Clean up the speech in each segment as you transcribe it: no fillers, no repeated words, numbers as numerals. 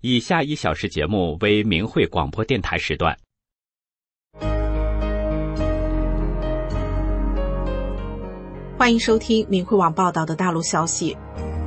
以下1小时节目为明慧广播电台时段。 欢迎收听明慧网报道的大陆消息。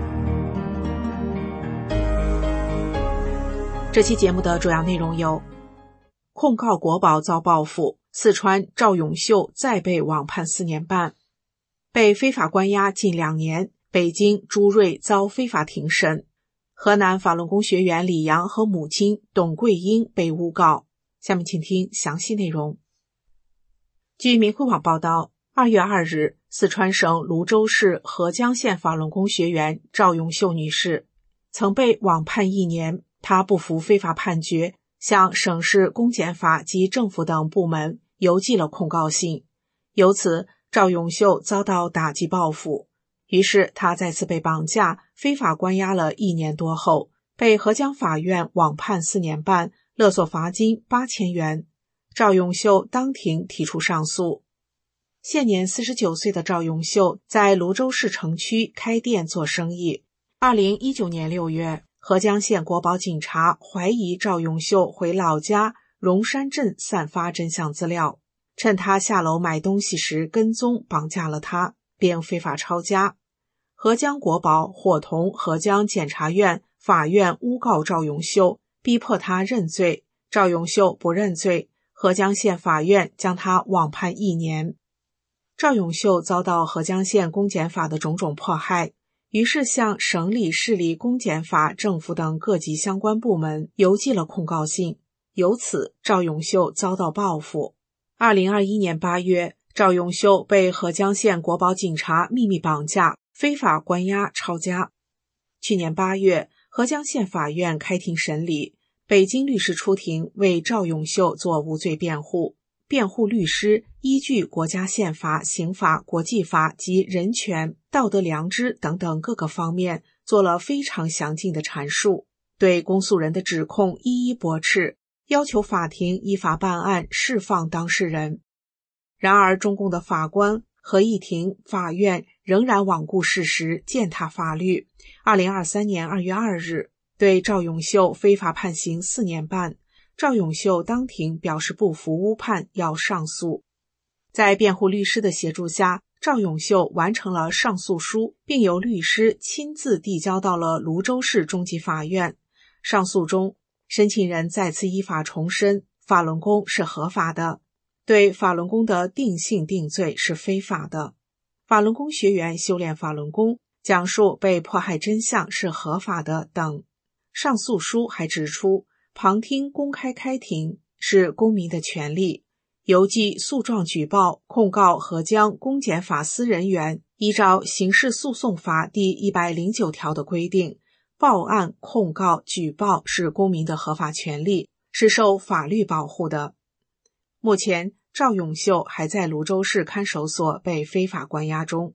这期节目的主要内容有：控告国宝遭报复，四川赵永秀再被网判4年半；被非法关押近2年，北京朱瑞遭非法庭审；河南法轮功学员李阳和母亲董桂英被诬告。下面请听详细内容。据明慧网报道，2月2日，四川省泸州市合江县法轮功学员赵永秀女士曾被网判1年，她不服非法判决，向省市公检法及政府等部门邮寄了控告信。由此，赵永秀遭到打击报复，于是她再次被绑架，非法关押了1年多后，被合江法院网判4年半，勒索罚金8000元。赵永秀当庭提出上诉。现年49岁的赵永秀在泸州市城区开店做生意。2019年6月，合江县国保警察怀疑赵永秀回老家荣山镇散发真相资料，趁他下楼买东西时跟踪绑架了他，并非法抄家。合江国保伙同合江检察院、法院诬告赵永秀，逼迫他认罪。赵永秀不认罪，合江县法院将他网判1年。赵永秀遭到合江县公检法的种种迫害，于是向省里、市里公检法、政府等各级相关部门邮寄了控告信，由此赵永秀遭到报复。2021年8月，赵永秀被合江县国保警察秘密绑架，非法关押抄家。去年8月，合江县法院开庭审理，北京律师出庭为赵永秀做无罪辩护。辩护律师依据国家宪法、刑法、国际法及人权、道德良知等等各个方面做了非常详尽的阐述，对公诉人的指控一一驳斥，要求法庭依法办案，释放当事人。然而中共的法官、合议庭、法院仍然罔顾事实，践踏法律。2023年2月2日，对赵永秀非法判刑4年半。赵永秀当庭表示不服诬判，要上诉。在辩护律师的协助下，赵永秀完成了上诉书，并由律师亲自递交到了泸州市中级法院。上诉中，申请人再次依法重申法轮功是合法的，对法轮功的定性定罪是非法的。法轮功学员修炼法轮功，讲述被迫害真相是合法的等。上诉书还指出，旁听公开开庭是公民的权利，邮寄诉状举报控告合江公检法司人员依照刑事诉讼法第109条的规定，报案、控告、举报是公民的合法权利，是受法律保护的。目前，赵永秀还在泸州市看守所被非法关押中。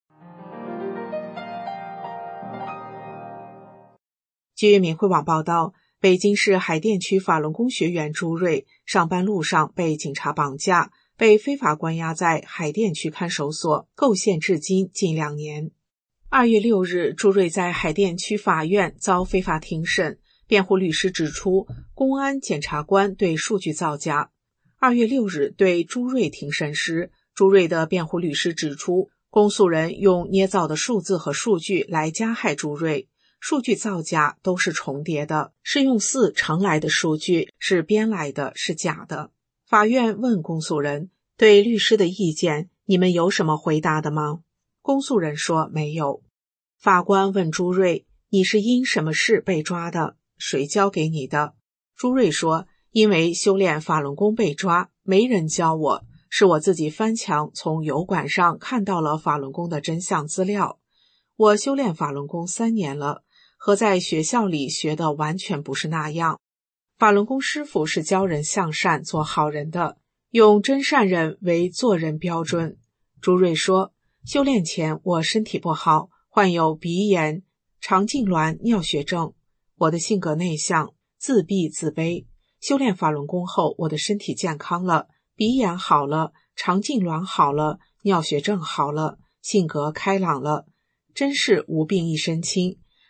据明慧网报道，北京市海淀区法轮功学员朱瑞上班路上被警察绑架，被非法关押在海淀区看守所，构陷至今近2年。2月6日，朱瑞在海淀区法院遭非法庭审，辩护律师指出，公安检察官对数据造假。2月6日对朱瑞庭审时，朱瑞的辩护律师指出，公诉人用捏造的数字和数据来加害朱瑞，数据造假都是重叠的，是用4常来的数据，是编来的，是假的。法院问公诉人，对律师的意见，你们有什么回答的吗？公诉人说没有。法官问朱瑞，你是因什么事被抓的？谁教给你的？朱瑞说，因为修炼法轮功被抓，没人教我，是我自己翻墙从油管上看到了法轮功的真相资料。我修炼法轮功3年了，和在学校里学的完全不是那样。法轮功师傅是教人向善做好人的，用真善人为做人标准。朱瑞说，修炼前我身体不好，患有鼻炎、肠痉挛、尿血症。我的性格内向，自闭自卑。修炼法轮功后，我的身体健康了，鼻炎好了，肠痉挛好了，尿血症好了，性格开朗了，真是无病一身轻。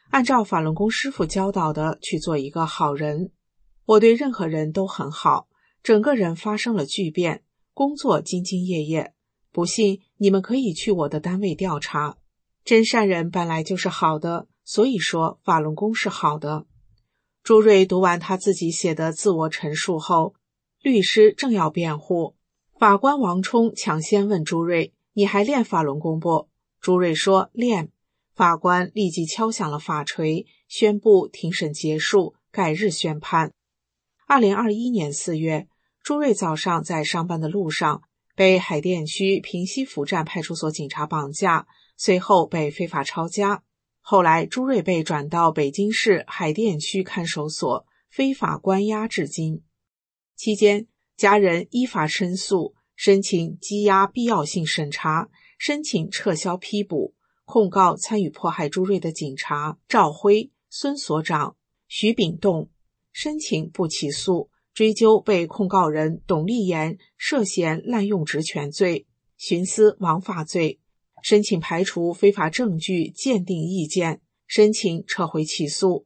按照法轮功师父教导的去做一个好人。我对任何人都很好，整个人发生了巨变，工作兢兢业业。不信你们可以去我的单位调查。真善人本来就是好的，所以说法轮功是好的。朱瑞读完他自己写的自我陈述后，律师正要辩护，法官王冲抢先问朱瑞：你还练法轮功不？朱瑞说练。法官立即敲响了法锤，宣布庭审结束，改日宣判。2021年4月，朱瑞早上在上班的路上被海淀区平西府站派出所警察绑架，随后被非法抄家。后来朱瑞被转到北京市海淀区看守所，非法关押至今。期间，家人依法申诉，申请羁押必要性审查，申请撤销批捕，控告参与迫害朱瑞的警察赵辉、孙所长、徐炳栋，申请不起诉，追究被控告人董立言涉嫌滥用职权罪、徇私枉法罪，申请排除非法证据鉴定意见，申请撤回起诉。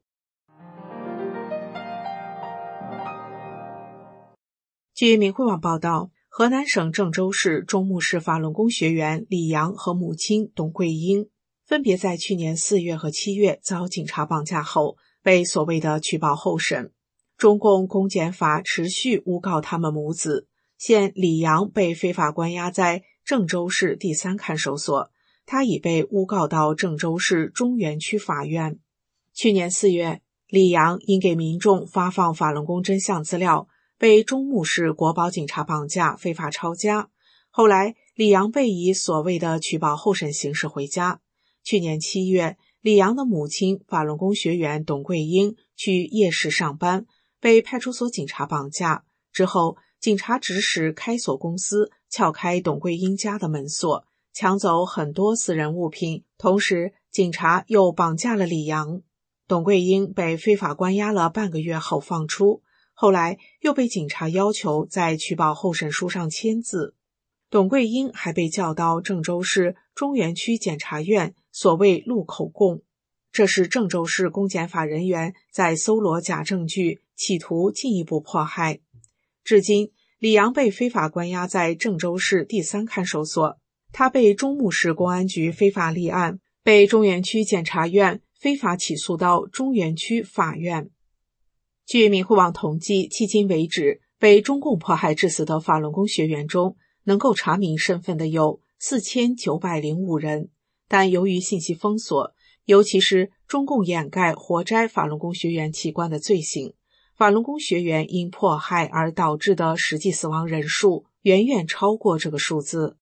据明慧网报道，河南省郑州市中牟市法轮功学员李阳和母亲董桂英分别在去年4月和7月遭警察绑架后，被所谓的取保候审。中共公检法持续诬告他们母子。现李阳被非法关押在郑州市第3看守所，他已被诬告到郑州市中原区法院。去年4月，李阳因给民众发放法轮功真相资料，被中牟市国保警察绑架，非法抄家。后来，李阳被以所谓的取保候审形式回家。去年7月，李阳的母亲法轮功学员董桂英去夜市上班，被派出所警察绑架。之后，警察指使开锁公司撬开董桂英家的门锁，抢走很多私人物品，同时警察又绑架了李阳。董桂英被非法关押了半个月后放出，后来又被警察要求在取保候审书上签字。董桂英还被叫到郑州市中原区检察院，所谓录口供，这是郑州市公检法人员在搜罗假证据，企图进一步迫害。至今，李阳被非法关押在郑州市第3看守所，他被中牟市公安局非法立案，被中原区检察院非法起诉到中原区法院。据明慧网统计，迄今为止，被中共迫害致死的法轮功学员中，能够查明身份的有4905人，但由于信息封锁，尤其是中共掩盖活摘法轮功学员器官的罪行，法轮功学员因迫害而导致的实际死亡人数远远超过这个数字。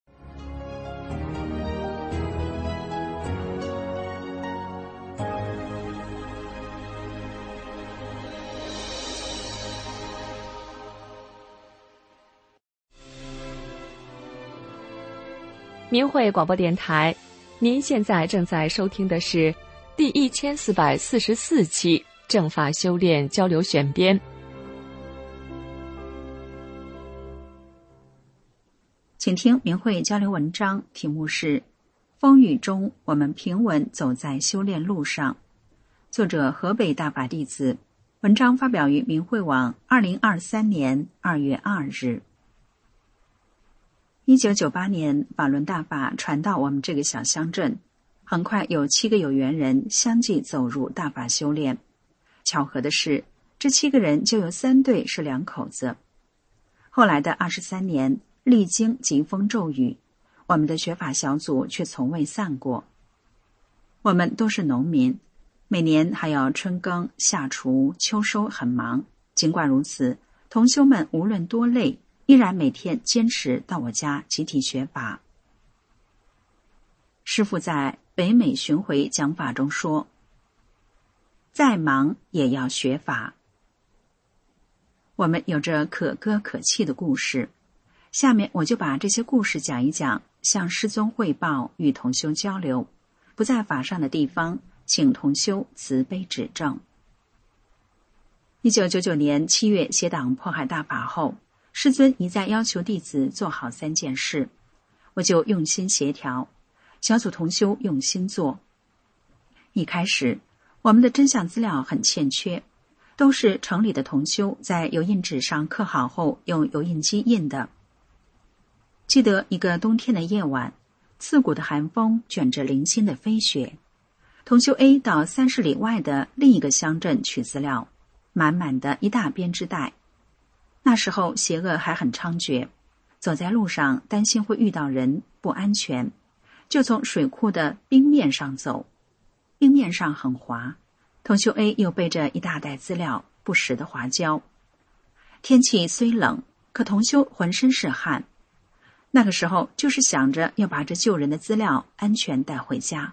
明慧广播电台，您现在正在收听的是第1444期正法修炼交流选编。 请听明慧交流文章，题目是《风雨中我们平稳走在修炼路上》，作者河北大法弟子，文章发表于明慧网2023年2月2日。1998年，法轮大法传到我们这个小乡镇，很快有7个有缘人相继走入大法修炼。巧合的是，这7个人就有3对是2口子。后来的23年，历经疾风骤雨，我们的学法小组却从未散过。我们都是农民，每年还要春耕、夏锄、秋收，很忙。尽管如此，同修们无论多累，依然每天坚持到我家集体学法。师父在北美巡回讲法中说，再忙也要学法。我们有着可歌可泣的故事，下面我就把这些故事讲一讲，向师尊汇报，与同修交流，不在法上的地方，请同修慈悲指正。1999年7月协党迫害大法后，师尊一再要求弟子做好3件事，我就用心协调，小组同修用心做。一开始， 我们的真相资料很欠缺，都是城里的同修在油印纸上刻好后用油印机印的。记得一个冬天的夜晚，刺骨的寒风卷着零星的飞雪，同修 A 到30里外的另一个乡镇取资料，满满的一大编织袋。那时候邪恶还很猖獗，走在路上担心会遇到人，不安全，就从水库的冰面上走。冰面上很滑，同修 A 又背着一大袋资料，不时的滑跤。天气虽冷，可同修浑身是汗。那个时候就是想着要把这救人的资料安全带回家。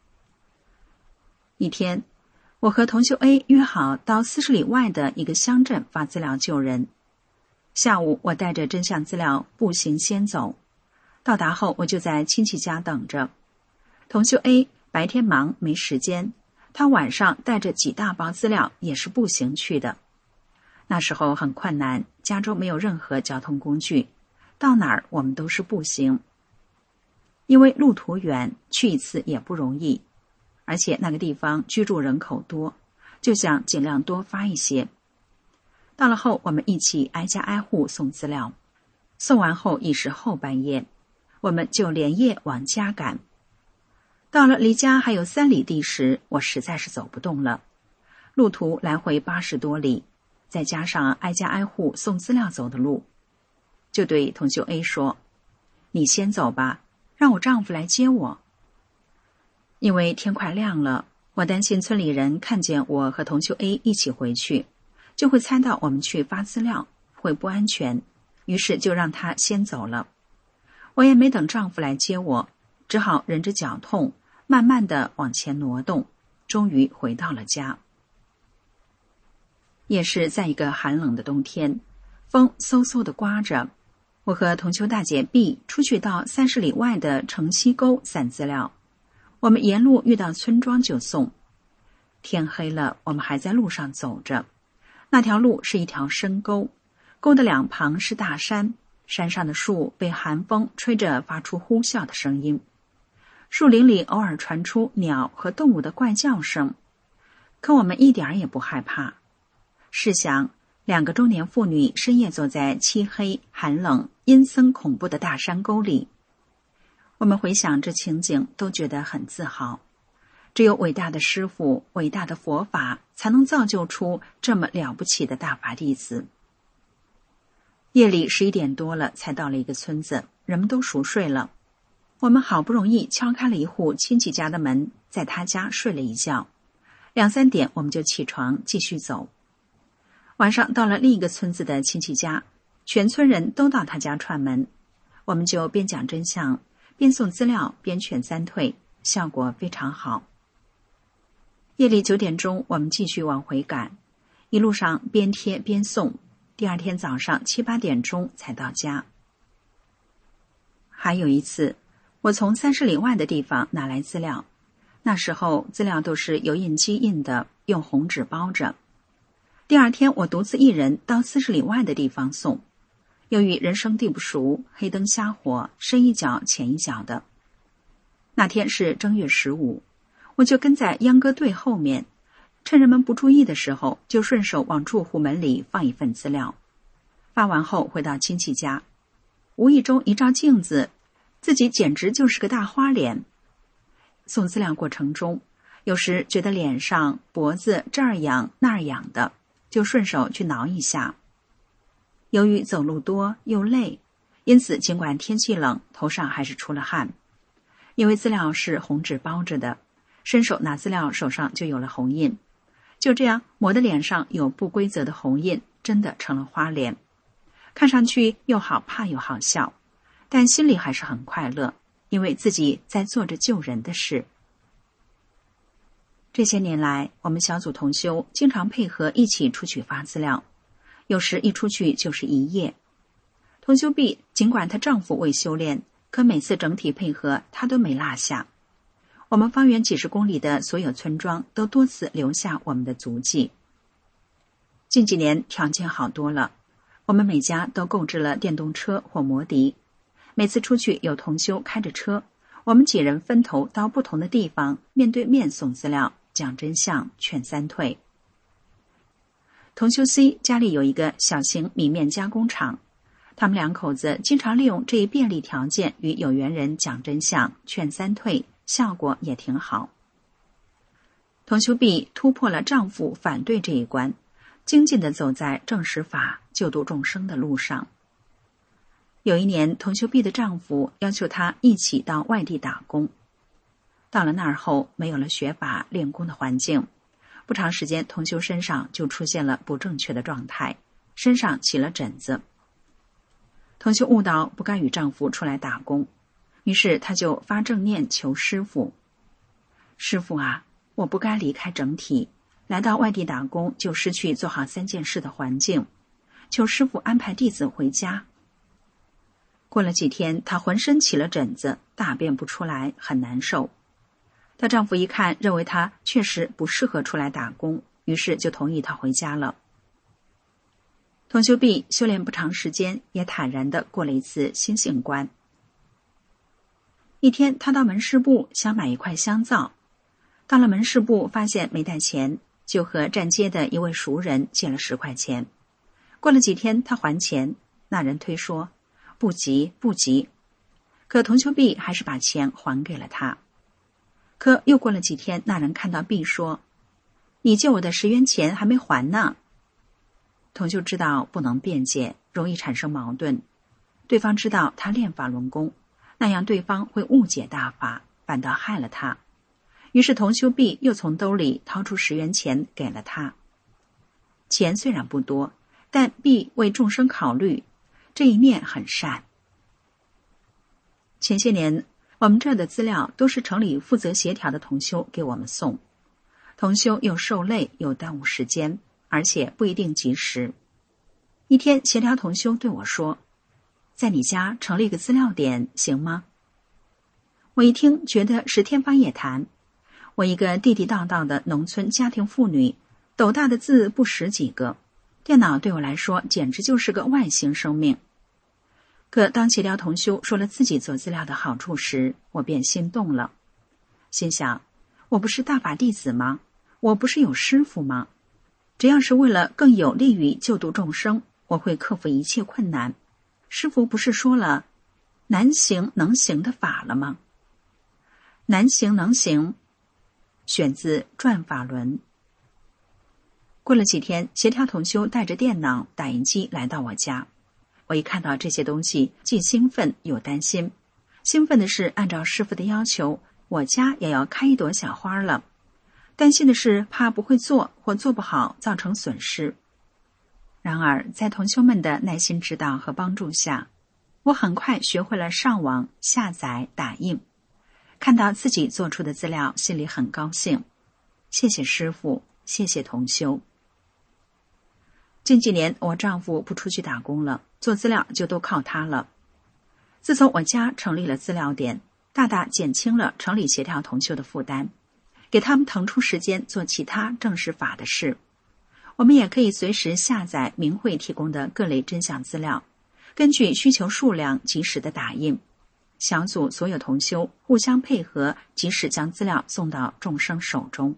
一天，我和同修 A 约好到40里外的一个乡镇发资料救人。下午我带着真相资料步行先走，到达后我就在亲戚家等着。同修 A 白天忙没时间，他晚上带着几大包资料也是步行去的。那时候很困难，加州没有任何交通工具，到哪儿我们都是步行。因为路途远，去一次也不容易，而且那个地方居住人口多，就想尽量多发一些。到了后，我们一起挨家挨户送资料，送完后已是后半夜，我们就连夜往家赶。到了离家还有3里地时，我实在是走不动了，路途来回80多里，再加上挨家挨户送资料走的路，就对同修 A 说：“你先走吧，让我丈夫来接我。”因为天快亮了，我担心村里人看见我和同修 A 一起回去，就会猜到我们去发资料，会不安全，于是就让他先走了。我也没等丈夫来接我，只好忍着脚痛，慢慢地往前挪动，终于回到了家。也是在一个寒冷的冬天，风嗖嗖地刮着，我和同修大姐 B 出去到30里外的城西沟散资料。我们沿路遇到村庄就送。天黑了，我们还在路上走着。那条路是一条深沟，沟的两旁是大山，山上的树被寒风吹着发出呼啸的声音，树林里偶尔传出鸟和动物的怪叫声，可我们一点也不害怕。试想，2个中年妇女深夜坐在漆黑、寒冷、阴森恐怖的大山沟里，我们回想这情景都觉得很自豪。只有伟大的师父、伟大的佛法才能造就出这么了不起的大法弟子。夜里11点多了才到了一个村子，人们都熟睡了。我们好不容易敲开了一户亲戚家的门，在他家睡了一觉。2、3点我们就起床继续走。晚上到了另一个村子的亲戚家，全村人都到他家串门，我们就边讲真相，边送资料，边劝3退，效果非常好。夜里9点钟，我们继续往回赶，一路上边贴边送，第2天早上7、8点钟才到家。还有一次，我从30里外的地方拿来资料，那时候资料都是油印机印的，用红纸包着。第2天我独自一人到40里外的地方送，由于人生地不熟，黑灯瞎火，深一脚浅一脚的。那天是正月15，我就跟在秧歌队后面，趁人们不注意的时候，就顺手往住户门里放一份资料。发完后回到亲戚家，无意中一照镜子，自己简直就是个大花脸。送资料过程中，有时觉得脸上、脖子这儿痒那儿痒的，就顺手去挠一下。由于走路多又累，因此尽管天气冷，头上还是出了汗。因为资料是红纸包着的，伸手拿资料，手上就有了红印。就这样抹的脸上有不规则的红印，真的成了花脸。看上去又好怕又好笑，但心里还是很快乐，因为自己在做着救人的事。这些年来，我们小组同修经常配合一起出去发资料，有时一出去就是1夜。同修 B 尽管她丈夫未修炼，可每次整体配合她都没落下。我们方圆几十公里的所有村庄都多次留下我们的足迹。近几年条件好多了，我们每家都购置了电动车或摩的。每次出去有同修开着车，我们几人分头到不同的地方，面对面送资料， 讲真相，劝三退。同修 C 家里有一个小型米面加工厂，他们两口子经常利用这一便利条件与有缘人讲真相，劝三退，效果也挺好。同修 B 突破了丈夫反对这一关，精进地走在正实法救度众生的路上。有一年，同修 B 的丈夫要求她一起到外地打工。到了那儿后，没有了学法练功的环境，不长时间，同修身上就出现了不正确的状态，身上起了疹子。同修悟到不该与丈夫出来打工，于是她就发正念求师父：师父啊，我不该离开整体，来到外地打工就失去做好3件事的环境，求师父安排弟子回家。过了几天，她浑身起了疹子，大便不出来，很难受。她丈夫一看，认为她确实不适合出来打工，于是就同意她回家了。同修 B 修炼不长时间，也坦然地过了一次心性关。一天，她到门市部想买一块香皂，到了门市部发现没带钱，就和站街的一位熟人借了10块钱。过了几天，她还钱，那人推说不急不急，可同修 B 还是把钱还给了他。可又过了几天，那人看到 B 说：你借我的10元钱还没还呢。同修知道不能辩解，容易产生矛盾。对方知道他练法轮功，那样对方会误解大法，反倒害了他。于是同修 B 又从兜里掏出10元钱给了他。钱虽然不多，但 B 为众生考虑，这一念很善。前些年，我们这儿的资料都是城里负责协调的同修给我们送，同修又受累又耽误时间，而且不一定及时。一天，协调同修对我说：在你家成立个资料点行吗？我一听觉得是天方夜谭。我一个地地道道的农村家庭妇女，斗大的字不识几个，电脑对我来说简直就是个外星生命。可当协调同修说了自己做资料的好处时，我便心动了，心想：我不是大法弟子吗？我不是有师父吗？只要是为了更有利于救度众生，我会克服一切困难。师父不是说了难行能行的法了吗？难行能行，选自《转法轮》。过了几天，协调同修带着电脑、打印机来到我家。我一看到这些东西，既兴奋又担心。兴奋的是，按照师父的要求，我家也要开一朵小花了。担心的是，怕不会做或做不好，造成损失。然而，在同修们的耐心指导和帮助下，我很快学会了上网、下载、打印。看到自己做出的资料，心里很高兴。谢谢师父，谢谢同修。近几年，我丈夫不出去打工了，做资料就都靠他了。自从我家成立了资料点，大大减轻了城里协调同修的负担，给他们腾出时间做其他正式法的事。我们也可以随时下载明慧提供的各类真相资料，根据需求数量及时的打印。小组所有同修互相配合，及时将资料送到众生手中。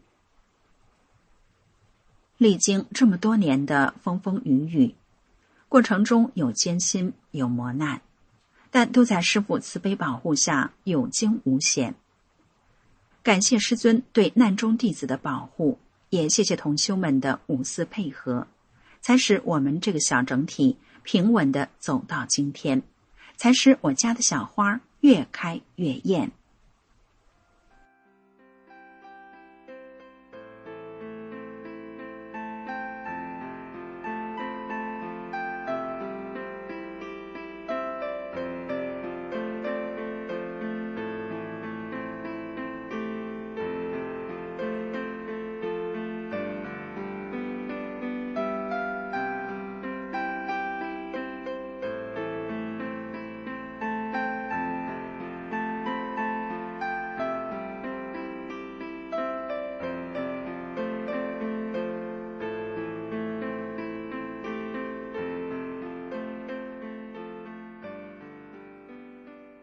历经这么多年的风风雨雨，过程中有艰辛，有磨难，但都在师父慈悲保护下有惊无险。感谢师尊对难中弟子的保护，也谢谢同修们的无私配合，才使我们这个小整体平稳地走到今天，才使我家的小花越开越艳。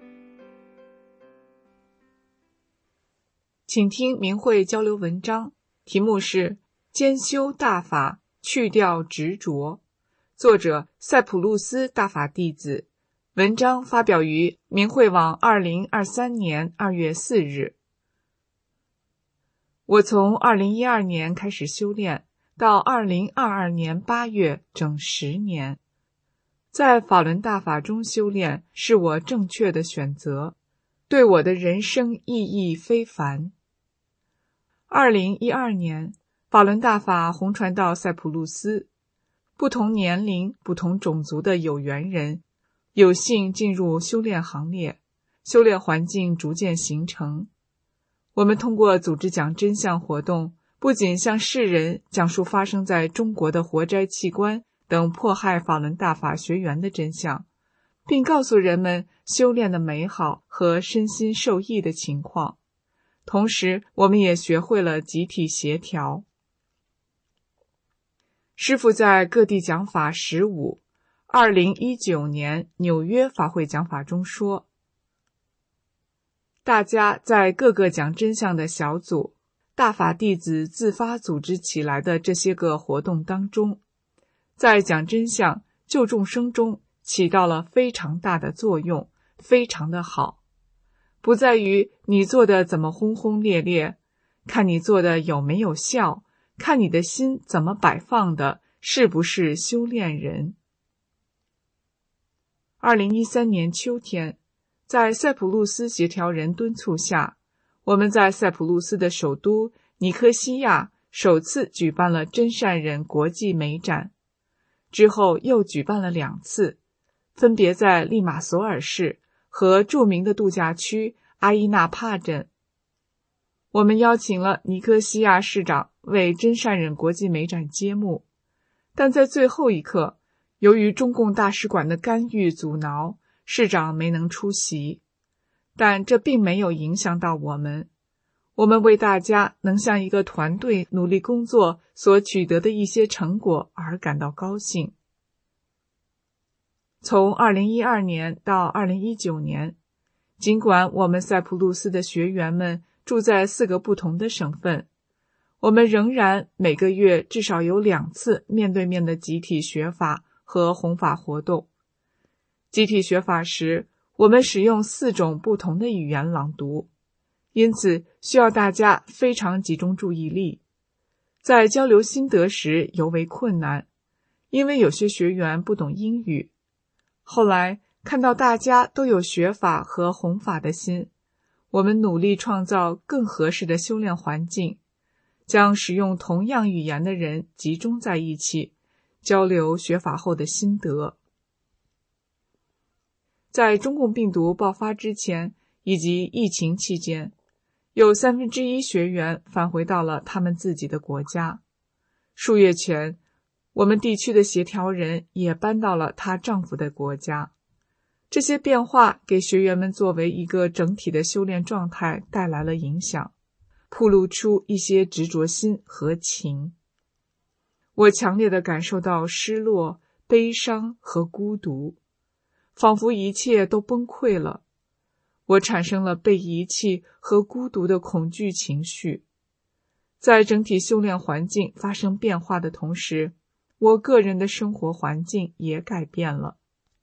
请听明慧交流文章， 题目是兼修大法，去掉执着，作者塞浦路斯大法弟子，文章发表于明慧网2023年2月4日。我从2012年开始修炼，到2022年8月，整10年。在法轮大法中修炼是我正确的选择，对我的人生意义非凡。2012年，法轮大法红传到塞浦路斯，不同年龄、不同种族的有缘人有幸进入修炼行列，修炼环境逐渐形成。我们通过组织讲真相活动，不仅向世人讲述发生在中国的活摘器官等迫害法轮大法学员的真相，并告诉人们修炼的美好和身心受益的情况。同时，我们也学会了集体协调。师父在各地讲法15 2019年纽约法会讲法中说，大家在各个讲真相的小组、大法弟子自发组织起来的这些个活动当中，在讲真相、救众生中起到了非常大的作用，非常的好。不在于你做的怎么轰轰烈烈，看你做的有没有效，看你的心怎么摆放的，是不是修炼人。2013年秋天，在塞浦路斯协调人敦促下，我们在塞浦路斯的首都尼科西亚首次举办了真善人国际美展，之后又举办了2次，分别在利马索尔市和著名的度假区阿伊纳帕镇。我们邀请了尼科西亚市长为真善人国际美展揭幕，但在最后一刻，由于中共大使馆的干预阻挠，市长没能出席。但这并没有影响到我们。我们为大家能像一个团队努力工作所取得的一些成果而感到高兴。从2012年到2019年，尽管我们塞浦路斯的学员们住在4个不同的省份，我们仍然每个月至少有2次面对面的集体学法和弘法活动。集体学法时，我们使用4种不同的语言朗读，因此需要大家非常集中注意力。在交流心得时尤为困难，因为有些学员不懂英语。后来看到大家都有学法和弘法的心，我们努力创造更合适的修炼环境，将使用同样语言的人集中在一起，交流学法后的心得。在中共病毒爆发之前以及疫情期间，有1/3学员返回到了他们自己的国家。数月前，我们地区的协调人也搬到了她丈夫的国家。这些变化给学员们作为一个整体的修炼状态带来了影响，暴露出一些执着心和情。我强烈地感受到失落、悲伤和孤独，仿佛一切都崩溃了。我产生了被遗弃和孤独的恐惧情绪。在整体修炼环境发生变化的同时，我个人的生活环境也改变了。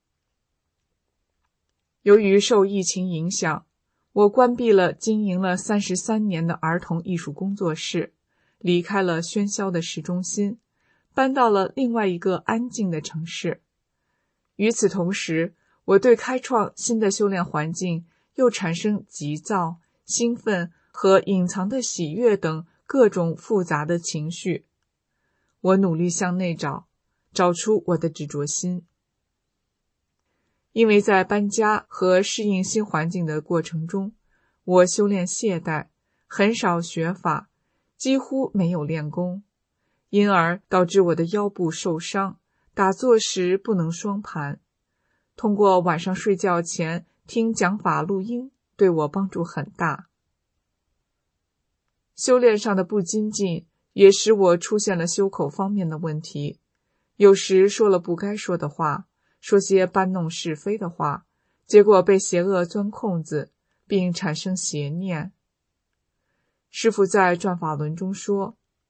由于受疫情影响，我关闭了经营了33年的儿童艺术工作室，离开了喧嚣的市中心，搬到了另外一个安静的城市。与此同时，我对开创新的修炼环境又产生急躁、兴奋和隐藏的喜悦等各种复杂的情绪。我努力向内找出我的执着心。因为在搬家和适应新环境的过程中，我修炼懈怠，很少学法，几乎没有练功，因而导致我的腰部受伤，打坐时不能双盘。通过晚上睡觉前听讲法录音，对我帮助很大。修炼上的不精进也使我出现了修口方面的问题，有时说了不该说的话，说些搬弄是非的话，结果被邪恶钻空子，并产生邪念。师父在转法轮中说，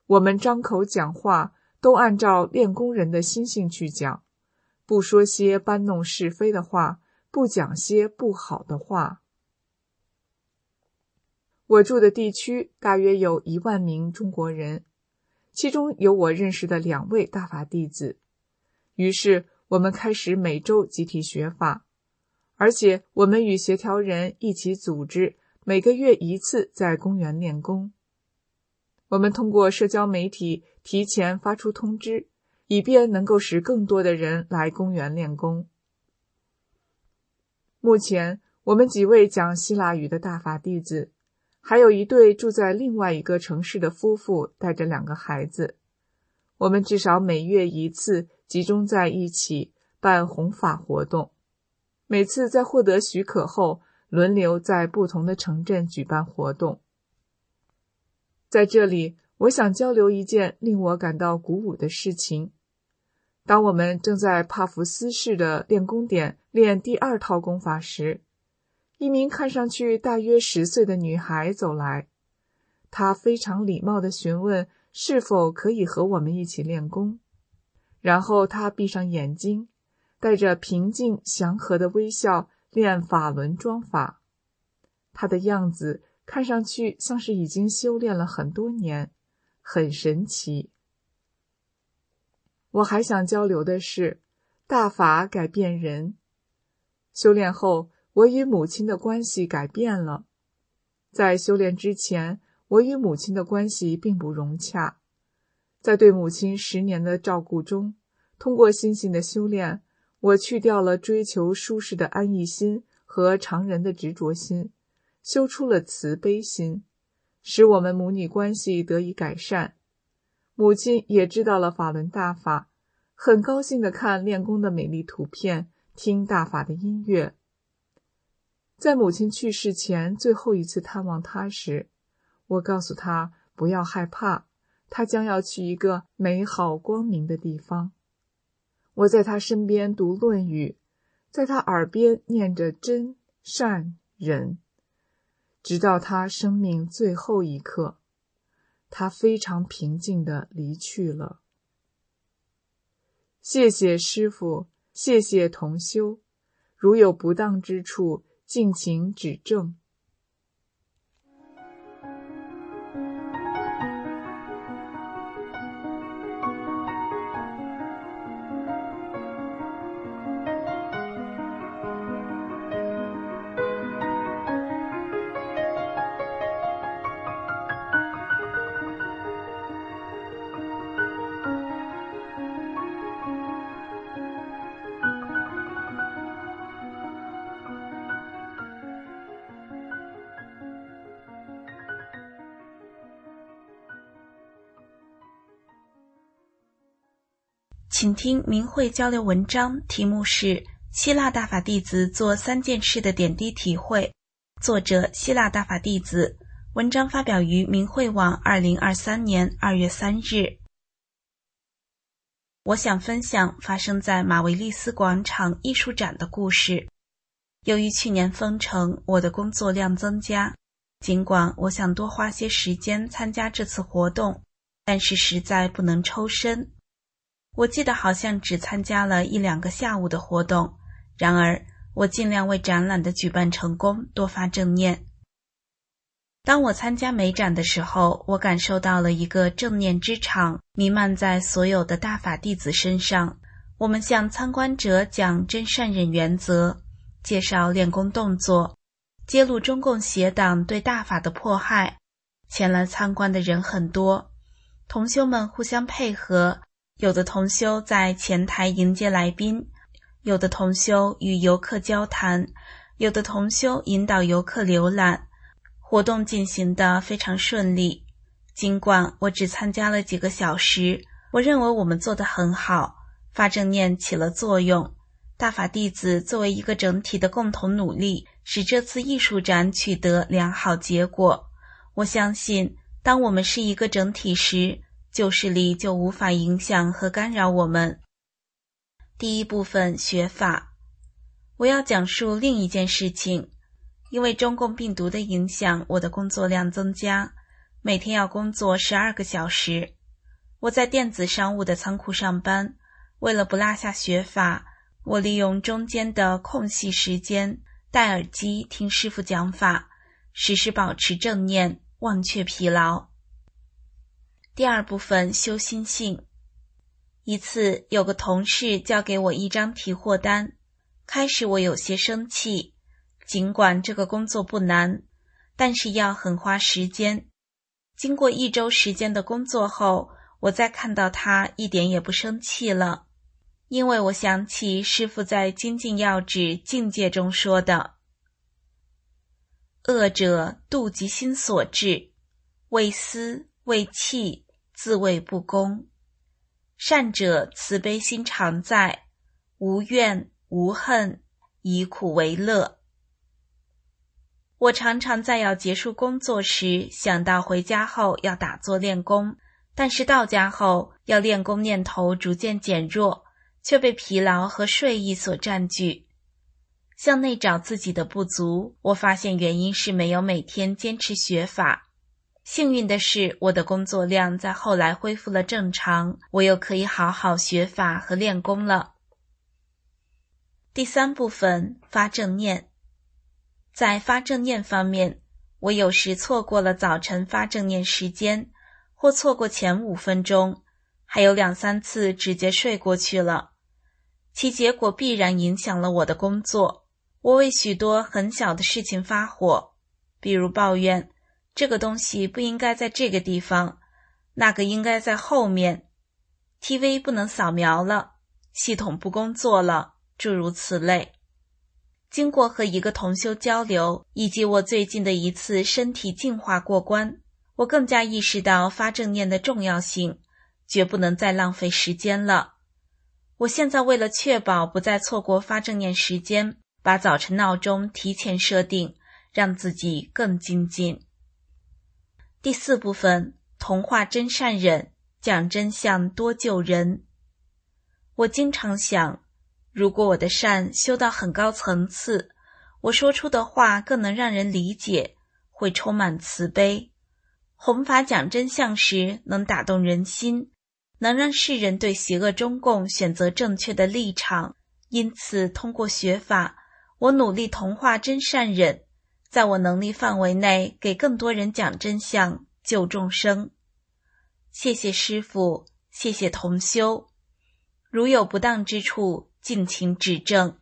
我们张口讲话都按照练功人的心性去讲，不说些搬弄是非的话，不讲些不好的话。我住的地区大约有1万名中国人，其中有我认识的2位大法弟子。于是我们开始每周集体学法，而且我们与协调人一起组织每个月1次在公园练功。我们通过社交媒体提前发出通知，以便能够使更多的人来公园练功。目前我们几位讲希腊语的大法弟子，还有一对住在另外一个城市的夫妇带着2个孩子。我们至少每月1次集中在一起办弘法活动，每次在获得许可后，轮流在不同的城镇举办活动。在这里，我想交流一件令我感到鼓舞的事情。当我们正在帕福斯市的练功点练第2套功法时，一名看上去大约10岁的女孩走来，她非常礼貌地询问是否可以和我们一起练功。然后她闭上眼睛，带着平静祥和的微笑练法轮桩法。她的样子看上去像是已经修炼了很多年，很神奇。我还想交流的是，大法改变人。修炼后，我与母亲的关系改变了。在修炼之前，我与母亲的关系并不融洽。在对母亲10年的照顾中，通过心性的修炼，我去掉了追求舒适的安逸心和常人的执着心，修出了慈悲心，使我们母女关系得以改善。母亲也知道了法轮大法，很高兴地看练功的美丽图片，听大法的音乐。在母亲去世前最后一次探望她时，我告诉她不要害怕，她将要去一个美好光明的地方。我在她身边读《论语》，在她耳边念着真、善、忍，直到她生命最后一刻。她非常平静地离去了。谢谢师父，谢谢同修，如有不当之处，敬请指正。 请听明慧交流文章，题目是希腊大法弟子做3件事的点滴体会，作者希腊大法弟子，文章发表于明慧网2023年2月3日。我想分享发生在马维利斯广场艺术展的故事。由于去年封城，我的工作量增加，尽管我想多花些时间参加这次活动，但是实在不能抽身。我记得好像只参加了1-2个下午的活动，然而我尽量为展览的举办成功多发正念。当我参加美展的时候，我感受到了一个正念之场弥漫在所有的大法弟子身上。我们向参观者讲真善忍原则，介绍练功动作，揭露中共邪党对大法的迫害。前来参观的人很多，同修们互相配合，有的同修在前台迎接来宾，有的同修与游客交谈，有的同修引导游客浏览，活动进行得非常顺利。尽管我只参加了几个小时，我认为我们做得很好，发正念起了作用。大法弟子作为一个整体的共同努力，使这次艺术展取得良好结果。我相信，当我们是一个整体时，旧势力就无法影响和干扰我们。第一部分学法，我要讲述另一件事情。因为中共病毒的影响，我的工作量增加。 每天要工作12个小时。我在电子商务的仓库上班，为了不落下学法，我利用中间的空隙时间戴耳机听师父讲法，时时保持正念，忘却疲劳。第二部分，修心性。一次有个同事交给我一张提货单，开始我有些生气，尽管这个工作不难，但是要很花时间。经过1周时间的工作后，我再看到他一点也不生气了，因为我想起师父在精进要旨境界中说的：恶者妒及心所致，为私为气，自谓不公；善者慈悲心常在，无怨无恨，以苦为乐。我常常在要结束工作时想到回家后要打坐练功，但是到家后要练功念头逐渐减弱，却被疲劳和睡意所占据。向内找自己的不足，我发现原因是没有每天坚持学法。幸运的是，我的工作量在后来恢复了正常，我又可以好好学法和练功了。第3部分，发正念。在发正念方面，我有时错过了早晨发正念时间，或错过前5分钟，还有2-3次直接睡过去了。其结果必然影响了我的工作。我为许多很小的事情发火，比如抱怨这个东西不应该在这个地方，那个应该在后面， TV 不能扫描了，系统不工作了，诸如此类。经过和一个同修交流，以及我最近的一次身体净化过关，我更加意识到发正念的重要性，绝不能再浪费时间了。我现在为了确保不再错过发正念时间，把早晨闹钟提前设定，让自己更精进。第4部分，同化真善忍，讲真相多救人。我经常想，如果我的善修到很高层次，我说出的话更能让人理解，会充满慈悲。弘法讲真相时能打动人心，能让世人对邪恶中共选择正确的立场。因此通过学法，我努力同化真善忍，在我能力范围内给更多人讲真相，救众生。谢谢师父，谢谢同修，如有不当之处，敬请指正。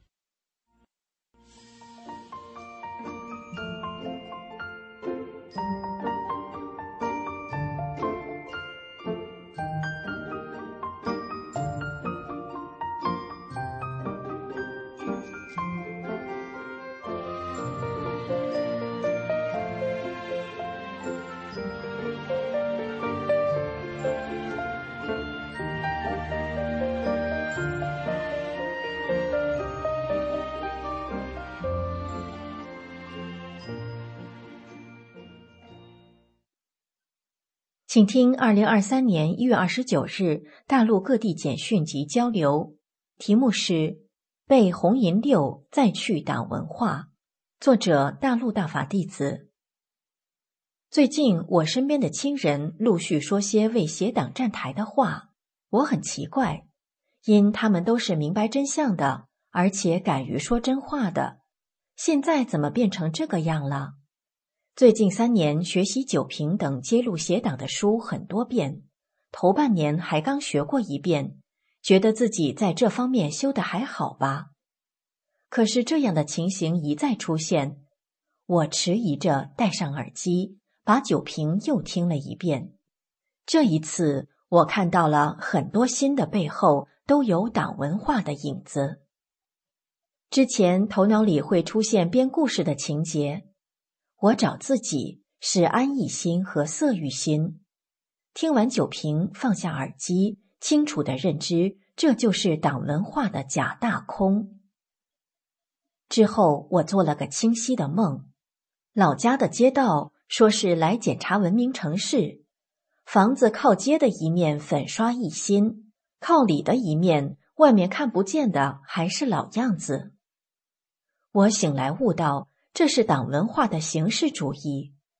请听2023年1月29日大陆各地简讯及交流，题目是被红银六再去党文化，作者大陆大法弟子。最近我身边的亲人陆续说些为邪党站台的话，我很奇怪，因他们都是明白真相的，而且敢于说真话的，现在怎么变成这个样了？最近3年学习九评等揭露邪党的书很多遍，头半年还刚学过一遍，觉得自己在这方面修得还好吧。可是这样的情形一再出现，我迟疑着戴上耳机，把九评又听了一遍。这一次我看到了很多新的背后都有党文化的影子。之前头脑里会出现编故事的情节，我找自己是安逸心和色欲心。听完九评，放下耳机，清楚地认知这就是党文化的假大空。之后我做了个清晰的梦，老家的街道说是来检查文明城市，房子靠街的一面粉刷一新，靠里的一面外面看不见的还是老样子。我醒来悟到，这是党文化的形式主义。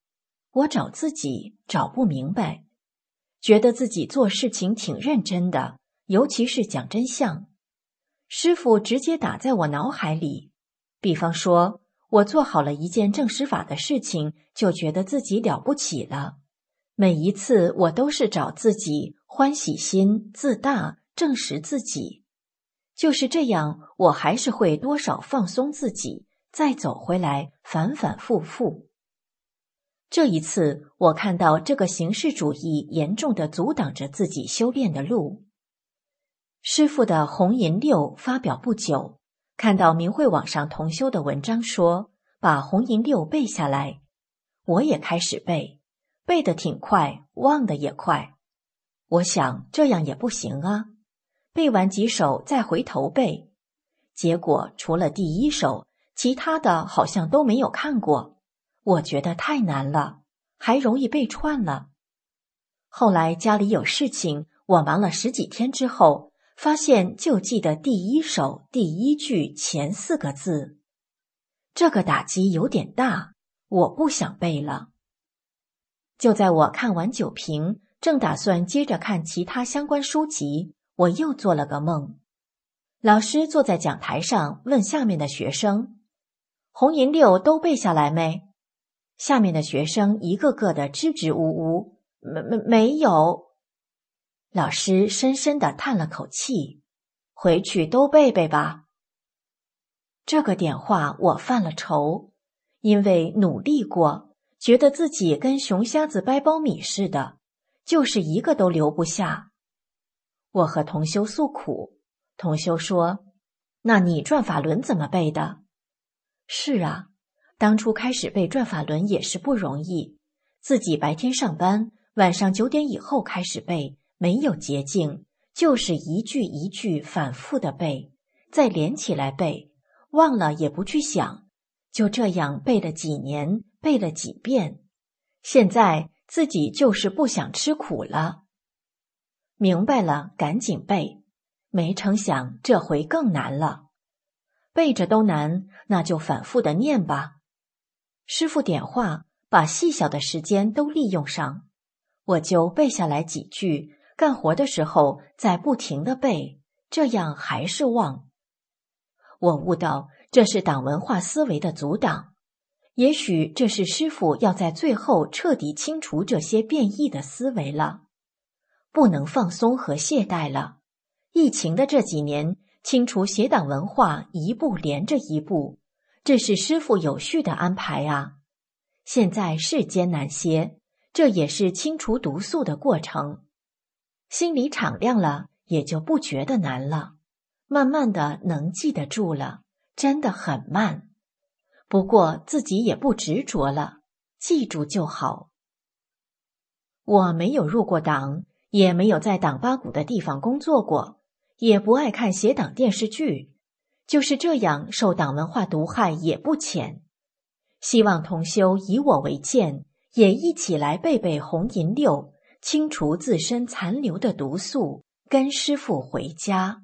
我找自己找不明白，觉得自己做事情挺认真的，尤其是讲真相。师父直接打在我脑海里，比方说我做好了一件正实法的事情，就觉得自己了不起了。每一次我都是找自己欢喜心、自大，证实自己。就是这样，我还是会多少放松自己，再走回来，反反复复。这一次，我看到这个形式主义严重地阻挡着自己修炼的路。师父的红银六发表不久，看到明慧网上同修的文章说，把红银六背下来，我也开始背，背得挺快，忘得也快。我想这样也不行啊，背完几首再回头背，结果除了第一首，其他的好像都没有看过，我觉得太难了，还容易背串了。后来家里有事情，我忙了10几天之后，发现就记得第一首第一句前4个字。这个打击有点大，我不想背了。就在我看完九评，正打算接着看其他相关书籍，我又做了个梦。老师坐在讲台上问下面的学生，红银六都背下来没？下面的学生一个个的支支吾吾，没有。老师深深地叹了口气，回去都背背吧。这个点化我犯了愁，因为努力过，觉得自己跟熊瞎子掰苞米似的，就是一个都留不下。我和同修诉苦，同修说，那你转法轮怎么背的？是啊，当初开始背转法轮也是不容易，自己白天上班，晚上9点以后开始背，没有捷径，就是一句一句反复的背，再连起来背，忘了也不去想，就这样背了几年，背了几遍。现在自己就是不想吃苦了。明白了，赶紧背，没成想这回更难了。背着都难，那就反复的念吧。师父点化，把细小的时间都利用上，我就背下来几句，干活的时候再不停的背，这样还是忘。我悟到这是党文化思维的阻挡，也许这是师父要在最后彻底清除这些变异的思维了。不能放松和懈怠了。疫情的这几年，清除邪党文化一步连着一步，这是师父有序的安排啊。现在是艰难些，这也是清除毒素的过程。心里敞亮了，也就不觉得难了，慢慢的能记得住了，真的很慢。不过自己也不执着了，记住就好。我没有入过党，也没有在党八股的地方工作过，也不爱看邪党电视剧，就是这样受党文化毒害也不浅。希望同修以我为鉴，也一起来背背红银六，清除自身残留的毒素，跟师父回家。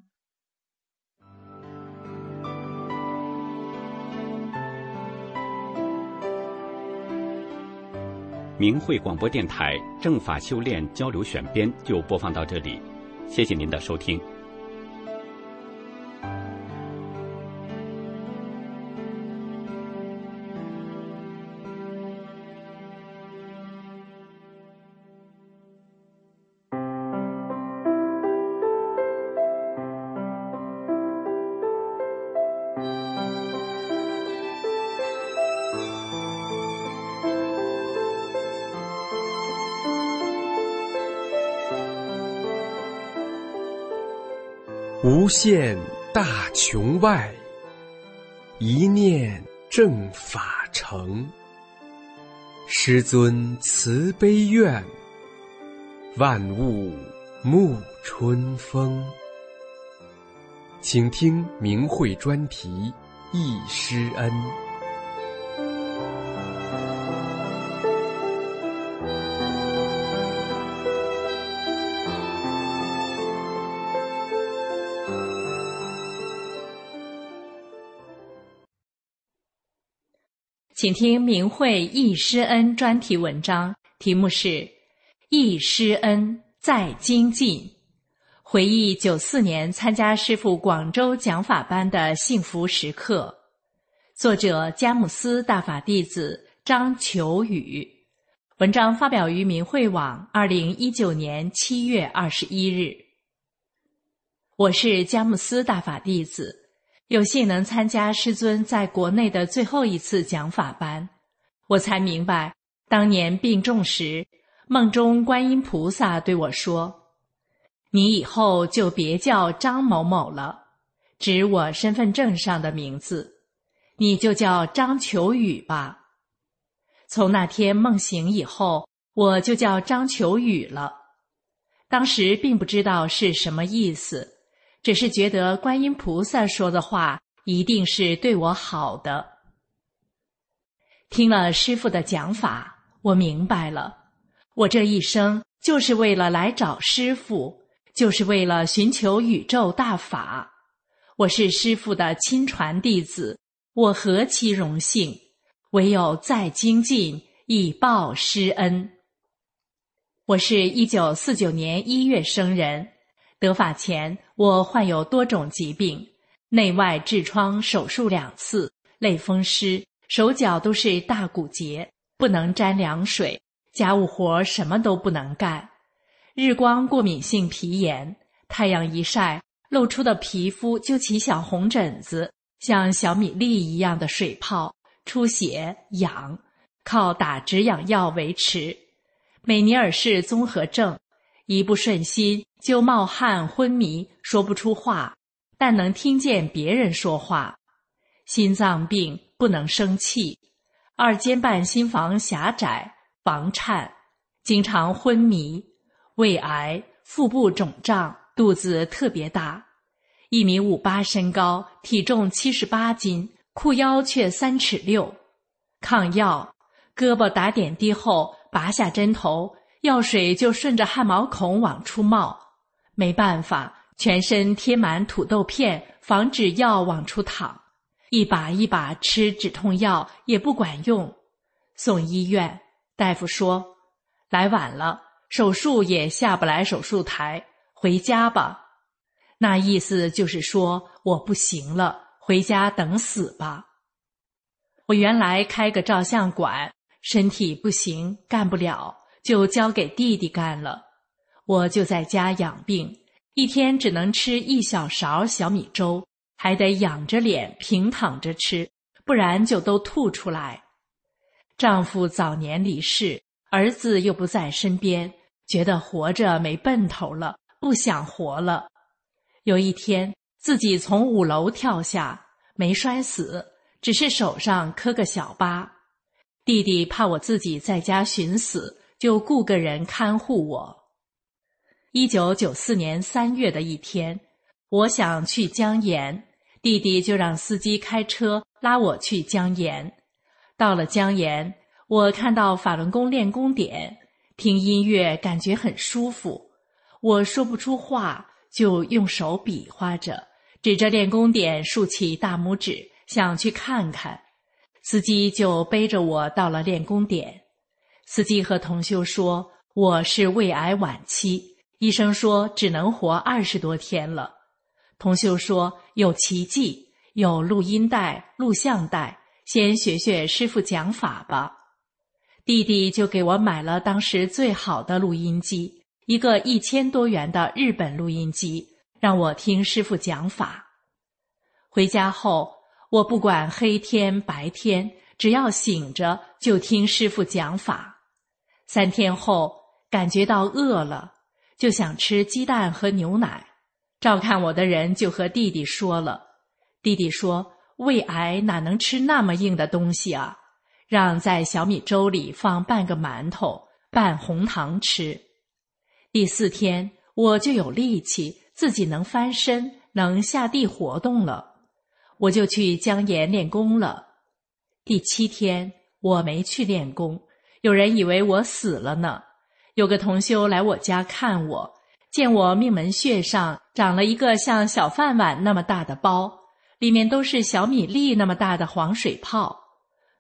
明慧广播电台正法修炼交流选编就播放到这里，谢谢您的收听。 无限大穹外，一念正法成。师尊慈悲愿，万物沐春风。请听明慧专题忆师恩。 请听明慧忆师恩专题文章，题目是忆师恩再精进，回忆94年参加师父广州讲法班的幸福时刻。作者佳木斯大法弟子张求宇。文章发表于明慧网2019年7月21日。我是佳木斯大法弟子，有幸能参加师尊在国内的最后一次讲法班，我才明白当年病重时，梦中观音菩萨对我说：你以后就别叫张某某了，指我身份证上的名字，你就叫张求宇吧。从那天梦醒以后，我就叫张求宇了。当时并不知道是什么意思，只是觉得观音菩萨说的话一定是对我好的。听了师父的讲法，我明白了，我这一生就是为了来找师父，就是为了寻求宇宙大法。我是师父的亲传弟子，我何其荣幸，唯有再精进，以报师恩。我是1949年1月生人，得法前我患有多种疾病，内外痔疮手术2次，类风湿，手脚都是大骨节，不能沾凉水，家务活什么都不能干。日光过敏性皮炎，太阳一晒，露出的皮肤就起小红疹子，像小米粒一样的水泡，出血痒，靠打止痒药维持。美尼尔氏综合症，一不顺心就冒汗昏迷，说不出话，但能听见别人说话。心脏病，不能生气，二尖瓣心房狭窄，房颤，经常昏迷，胃癌，腹部肿胀，肚子特别大，1.58米身高，体重78斤，裤腰却3尺6。抗药，胳膊打点滴后拔下针头，药水就顺着汗毛孔往出冒，没办法，全身贴满土豆片，防止药往出淌，一把一把吃止痛药也不管用。送医院，大夫说来晚了，手术也下不来手术台，回家吧。那意思就是说我不行了，回家等死吧。我原来开个照相馆，身体不行，干不了，就交给弟弟干了。我就在家养病，一天只能吃1小勺小米粥，还得仰着脸平躺着吃，不然就都吐出来。丈夫早年离世，儿子又不在身边，觉得活着没奔头了，不想活了。有一天自己从5楼跳下，没摔死，只是手上磕个小疤。弟弟怕我自己在家寻死，就雇个人看护我。1994年3月的一天，我想去江盐，弟弟就让司机开车拉我去江盐。到了江盐，我看到法轮功练功点，听音乐感觉很舒服，我说不出话，就用手比划着，指着练功点竖起大拇指，想去看看。司机就背着我到了练功点。司机和同修说我是胃癌晚期，医生说只能活20多天了。同修说有奇迹，有录音带、录像带，先学学师父讲法吧。弟弟就给我买了当时最好的录音机，一个1000多元的日本录音机，让我听师父讲法。回家后，我不管黑天白天，只要醒着就听师父讲法。3天后感觉到饿了，就想吃鸡蛋和牛奶。照看我的人就和弟弟说了，弟弟说胃癌哪能吃那么硬的东西啊，让在小米粥里放半个馒头，拌红糖吃。第4天我就有力气，自己能翻身，能下地活动了，我就去江盐练功了。第7天我没去练功，有人以为我死了呢。有个同修来我家看我，见我命门穴上长了一个像小饭碗那么大的包，里面都是小米粒那么大的黄水泡。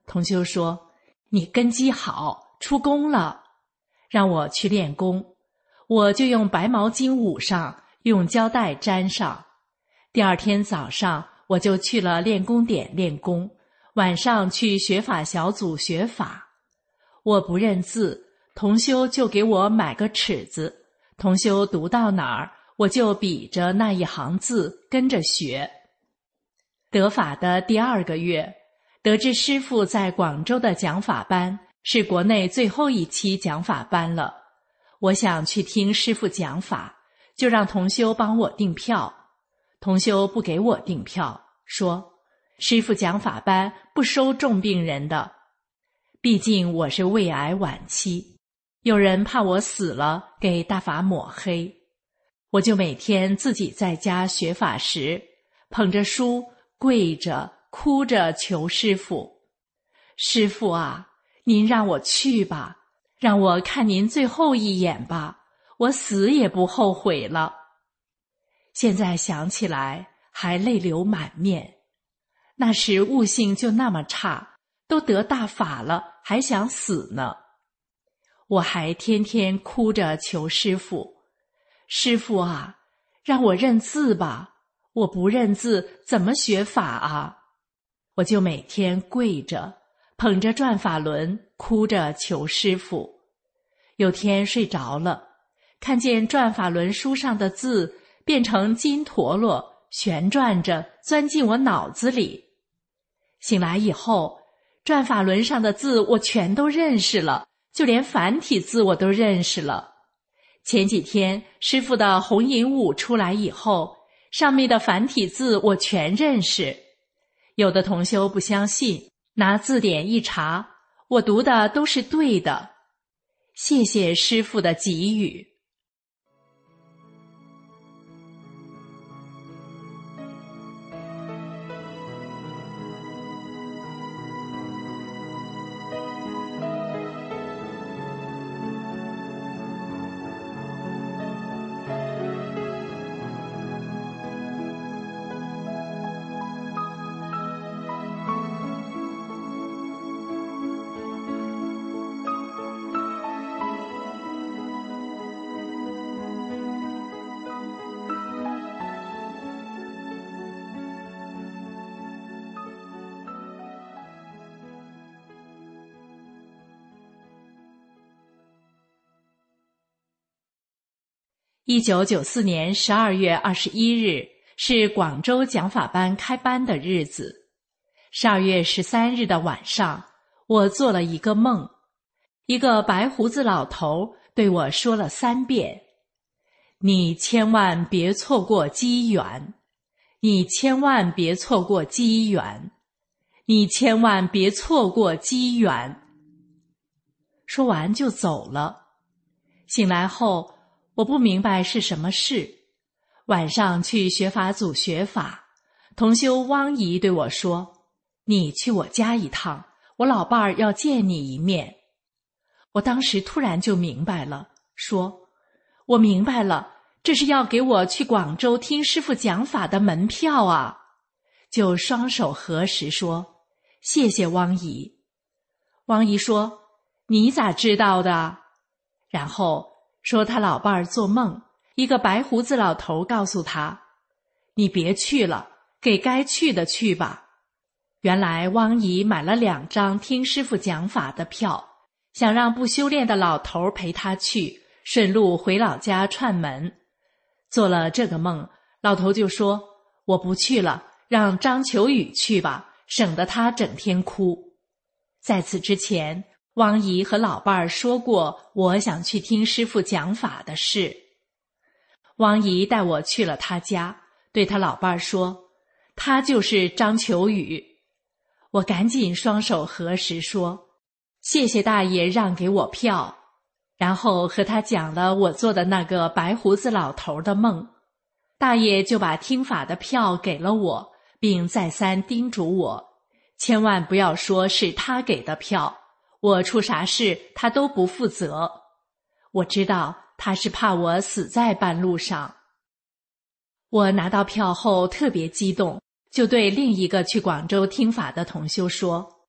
同修说：“你根基好，出宫了。”让我去练功，我就用白毛巾捂上，用胶带粘上。第二天早上我就去了练功点练功，晚上去学法小组学法。我不认字，同修就给我买个尺子，同修读到哪儿，我就比着那一行字跟着学。得法的第2个月，得知师父在广州的讲法班是国内最后一期讲法班了，我想去听师父讲法，就让同修帮我订票。同修不给我订票，说师父讲法班不收重病人的，毕竟我是胃癌晚期，有人怕我死了给大法抹黑。我就每天自己在家学法时，捧着书跪着哭着求师父：师父啊，您让我去吧，让我看您最后一眼吧，我死也不后悔了。现在想起来还泪流满面，那时悟性就那么差，都得大法了还想死呢。我还天天哭着求师父：师父啊，让我认字吧，我不认字怎么学法啊？我就每天跪着捧着转法轮哭着求师父。有天睡着了，看见转法轮书上的字变成金陀螺旋转着钻进我脑子里。醒来以后，转法轮上的字我全都认识了，就连繁体字我都认识了。前几天师父的红银武出来以后，上面的繁体字我全认识。有的同修不相信，拿字典一查，我读的都是对的。谢谢师父的给予。1994年12月21日是广州讲法班开班的日子。12月13日的晚上，我做了一个梦，一个白胡子老头对我说了3遍：你千万别错过机缘，你千万别错过机缘，你千万别错过机缘。说完就走了。醒来后，我不明白是什么事。晚上去学法组学法，同修汪姨对我说：你去我家一趟，我老伴儿要见你一面。我当时突然就明白了，说：我明白了，这是要给我去广州听师父讲法的门票啊。就双手合十说：谢谢汪姨。汪姨说：你咋知道的？然后说他老伴儿做梦，一个白胡子老头告诉他：你别去了，给该去的去吧。原来汪姨买了2张听师父讲法的票，想让不修炼的老头陪他去，顺路回老家串门。做了这个梦，老头就说：我不去了，让张求宇去吧，省得他整天哭。在此之前，汪姨和老伴儿说过我想去听师父讲法的事。汪姨带我去了他家，对他老伴儿说：他就是张求宇。我赶紧双手合十说：谢谢大爷让给我票。然后和他讲了我做的那个白胡子老头的梦。大爷就把听法的票给了我，并再三叮嘱我千万不要说是他给的票，我出啥事他都不负责。我知道他是怕我死在半路上。我拿到票后特别激动，就对另一个去广州听法的同修说：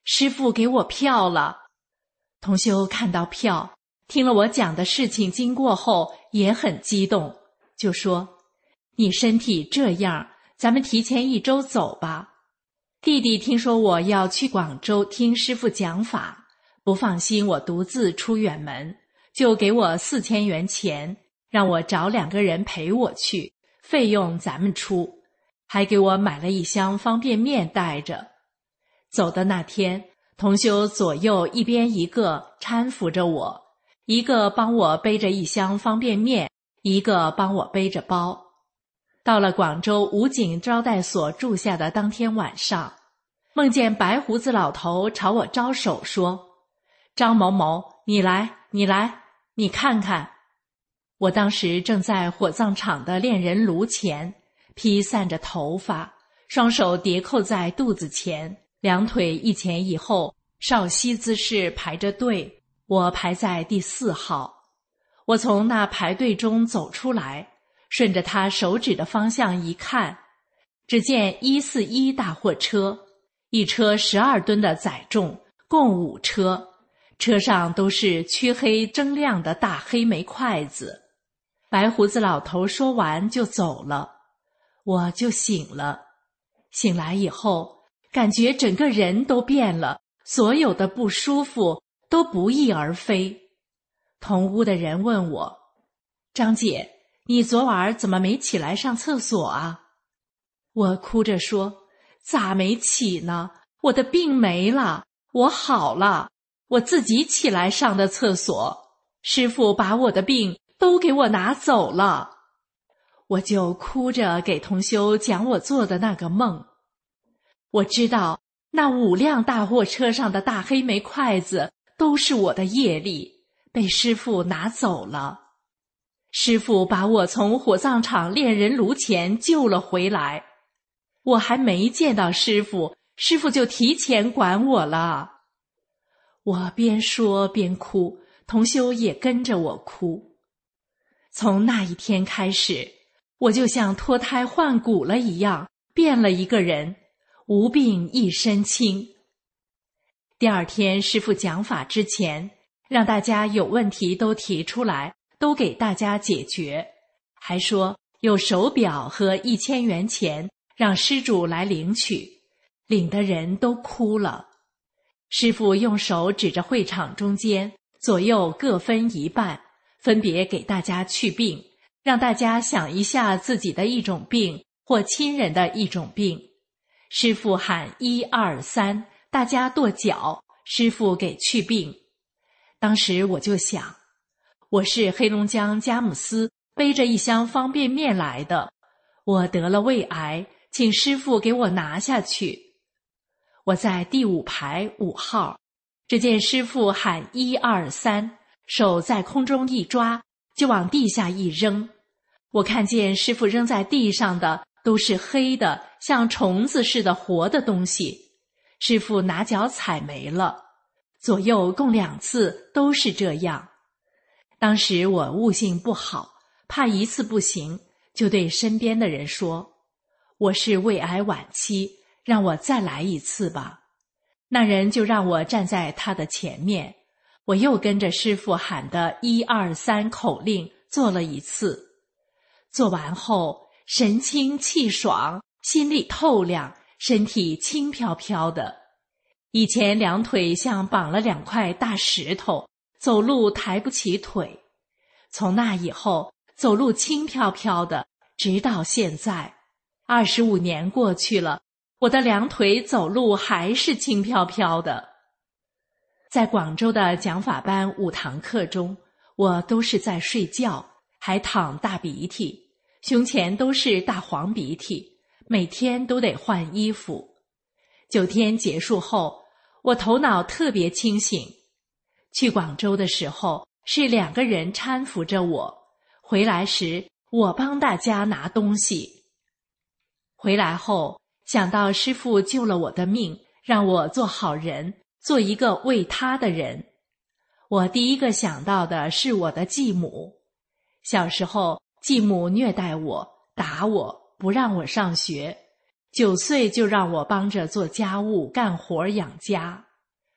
师父给我票了。同修看到票，听了我讲的事情经过后也很激动，就说：你身体这样，咱们提前1周走吧。弟弟听说我要去广州听师父讲法，不放心我独自出远门，就给我4000元钱，让我找2个人陪我去，费用咱们出，还给我买了1箱方便面带着。走的那天，同修左右一边一个搀扶着我，一个帮我背着1箱方便面，一个帮我背着包。到了广州武警招待所住下的当天晚上，梦见白胡子老头朝我招手说：张某某，你来，你来，你看看。我当时正在火葬场的炼人炉前，披散着头发，双手叠扣在肚子前，2腿一前一后，少西姿势排着队，我排在第4号。我从那排队中走出来，顺着他手指的方向一看，只见141大货车，一车12吨的载重，共5车，车上都是黢黑铮亮的大黑煤筷子。白胡子老头说完就走了，我就醒了。醒来以后，感觉整个人都变了，所有的不舒服都不翼而飞。同屋的人问我：张姐，你昨晚怎么没起来上厕所啊？我哭着说：咋没起呢？我的病没了，我好了，我自己起来上的厕所，师父把我的病都给我拿走了。我就哭着给同修讲我做的那个梦。我知道那5辆大货车上的大黑煤筷子都是我的业力，被师父拿走了。师父把我从火葬场炼人炉前救了回来，我还没见到师父，师父就提前管我了。我边说边哭，同修也跟着我哭。从那一天开始，我就像脱胎换骨了一样，变了一个人，无病一身轻。第2天师父讲法之前，让大家有问题都提出来，都给大家解决，还说有手表和1000元钱让施主来领取，领的人都哭了。师父用手指着会场中间，左右各分1半，分别给大家去病，让大家想一下自己的一种病或亲人的一种病。师父喊1、2、3，大家跺脚，师父给去病。当时我就想，我是黑龙江佳木斯背着1箱方便面来的，我得了胃癌，请师父给我拿下去。我在第5排5号，只见师父喊1、2、3，手在空中一抓，就往地下一扔。我看见师父扔在地上的都是黑的，像虫子似的活的东西，师父拿脚踩没了。左右共2次都是这样。当时我悟性不好，怕1次不行，就对身边的人说：我是胃癌晚期，让我再来1次吧。那人就让我站在他的前面，我又跟着师父喊的1、2、3口令做了1次。做完后，神清气爽，心里透亮，身体轻飘飘的。以前2腿像绑了2块大石头，走路抬不起腿。从那以后，走路轻飘飘的，直到现在。25年过去了，我的2腿走路还是轻飘飘的。在广州的讲法班5堂课中，我都是在睡觉，还淌大鼻涕，胸前都是大黄鼻涕，每天都得换衣服。9天结束后，我头脑特别清醒。去广州的时候是2个人搀扶着我，回来时我帮大家拿东西。回来后想到师父救了我的命，让我做好人，做一个为他的人。我第一个想到的是我的继母。小时候继母虐待我，打我，不让我上学，9岁就让我帮着做家务干活养家。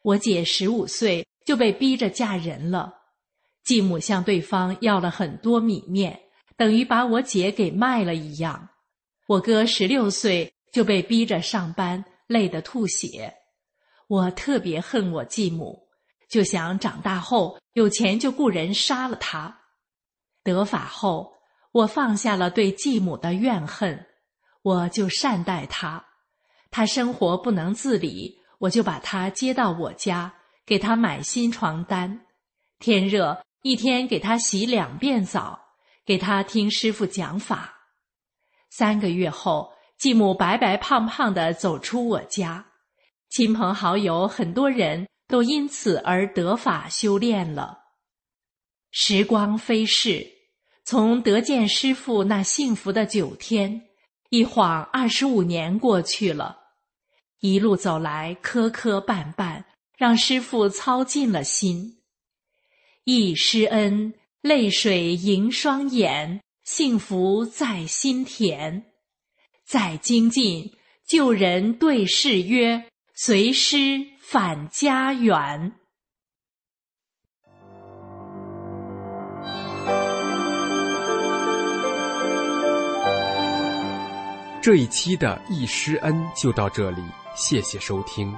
我姐15岁就被逼着嫁人了，继母向对方要了很多米面，等于把我姐给卖了一样。我哥16岁就被逼着上班，累得吐血。我特别恨我继母，就想长大后有钱就雇人杀了她。得法后，我放下了对继母的怨恨，我就善待她。她生活不能自理，我就把她接到我家，给她买新床单，天热一天给她洗2遍澡，给她听师父讲法。3个月后，继母白白胖胖地走出我家，亲朋好友很多人都因此而得法修炼了。时光飞逝，从得见师父那幸福的9天，一晃25年过去了。一路走来磕磕绊绊，让师父操尽了心。忆师恩，泪水盈双眼，幸福在心田。再精进，救人对事曰：随师返家园。 这一期的忆师恩就到这里，谢谢收听。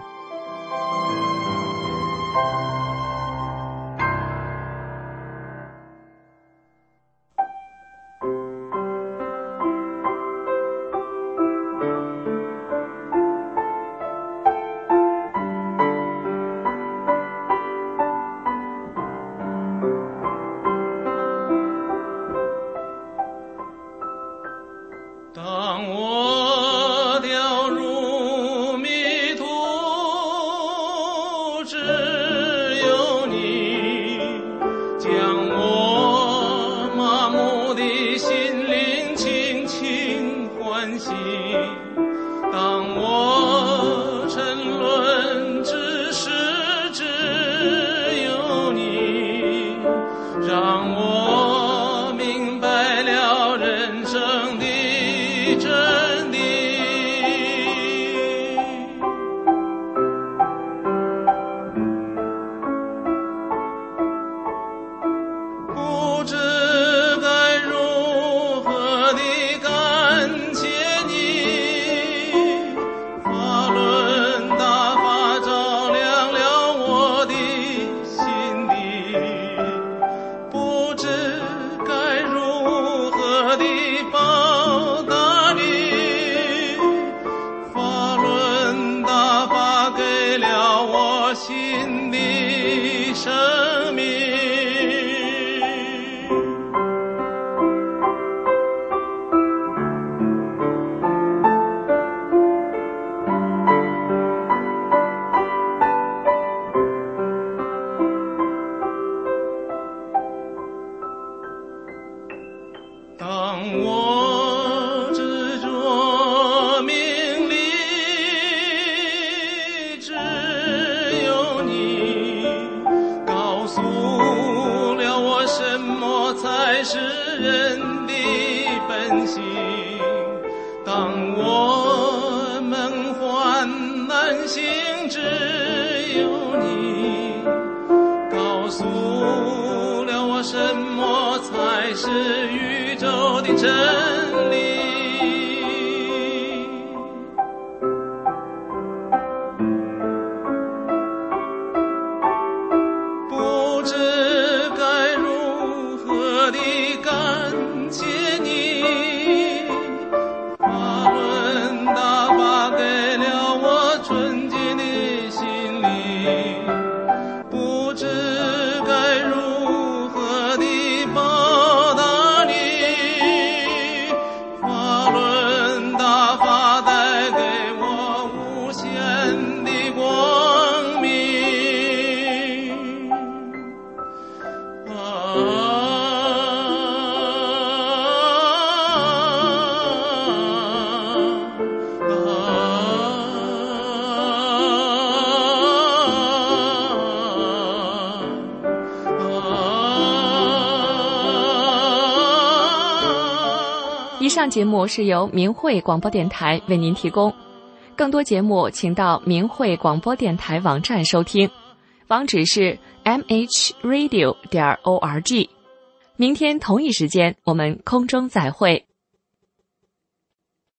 以上节目是由明慧广播电台为您提供。 更多节目请到明慧广播电台网站收听，网址是 mhradio.org。明天同一时间我们空中再会。